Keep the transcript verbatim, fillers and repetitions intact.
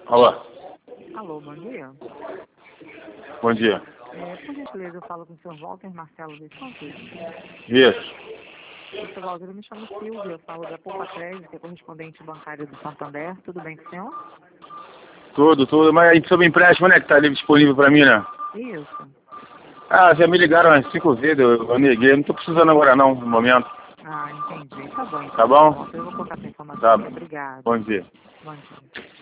Alô? Alô, bom dia. Bom dia. É, por gentileza, eu falo com o senhor Walter Marcelo Visconti. Isso. senhor Walter, eu me chamo Silvia, eu falo da Poupa Crédito, que é correspondente bancário do Santander. Tudo bem com o senhor? Tudo, tudo. Mas aí sobre empréstimo, né, que tá ali disponível pra mim, né? Isso. Ah, já me ligaram umas cinco vezes, eu, eu neguei. Não tô precisando agora não, no momento. Ah, entendi. Tá bom, então. Tá bom? Eu vou colocar essa informação Tá. aqui. Obrigada. Bom dia. Bom dia.